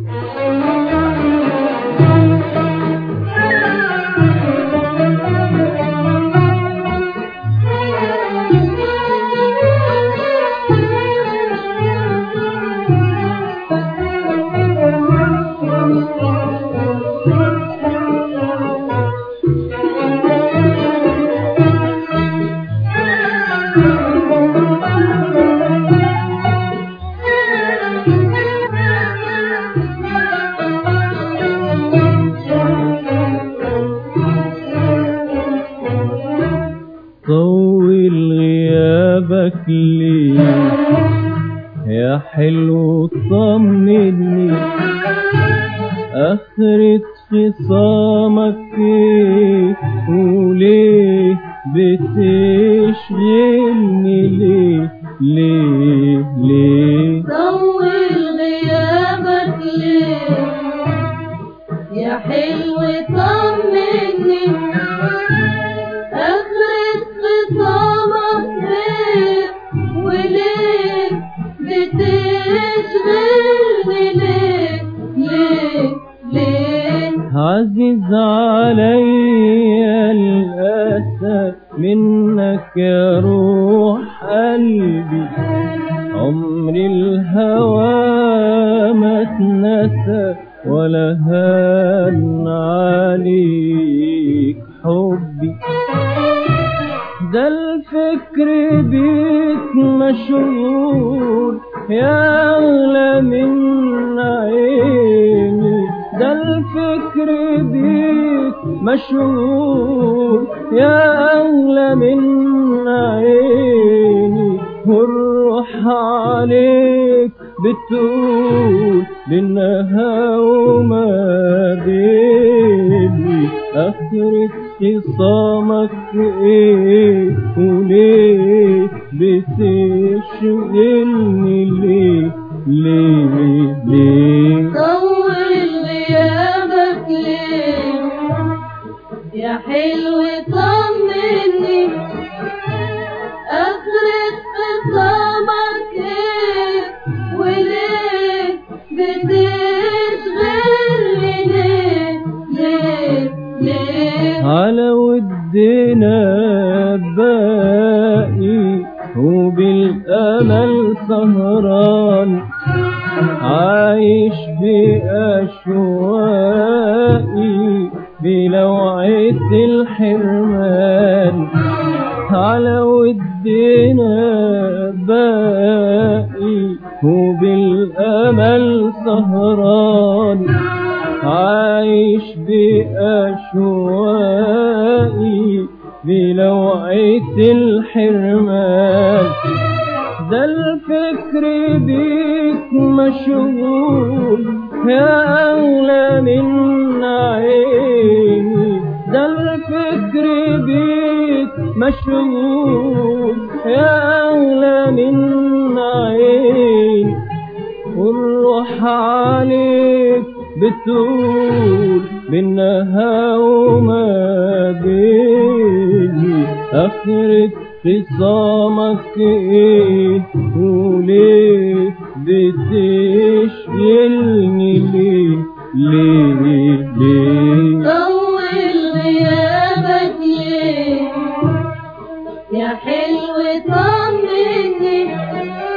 طول غيابك ليه يا حلو طمني، آخرة خصامك ايه وليه بتشغلني ليه ليه ليه؟ طول غيابك ليه يا حلو طمني، آخرة خصامك ايه وليه بتشغلني ليه ليه ليه؟ عزيز عليا الأسى منك يا روح قلبي، عمري الهوى ما اتنسى ولا هان عليك حبي، ده الفكر بيك مشغول يا أغلى من عيني، ده الفكر بيك مشغول يا أغلى من عيني، والروح عليك بتقول بينها وما بيني، آخرة خصامك ايه وليه بتشغلني ليه ليه ليه؟ طول غيابك ليه يا حلو طمني، آخرة خصامك ايه وليه بتشغلني ليه ليه ليه؟ على ودنا باقي وبالأمل سهران، عايش بأشواقي بلوعة الحرمان، على ودنا باقي وبالأمل سهران، عايش بأشواقي بلوعة الحرمان، ده الفكر بيك مشغول يا أغلى من عيني، ده الفكر بيك مشغول يا أغلى من عيني، والروح عليك بتقول بينها وما بيني، آخرة خصامك ايه وليه بتشغلني ليه ليه ليه؟ طول غيابك ليه يا حلو طمني،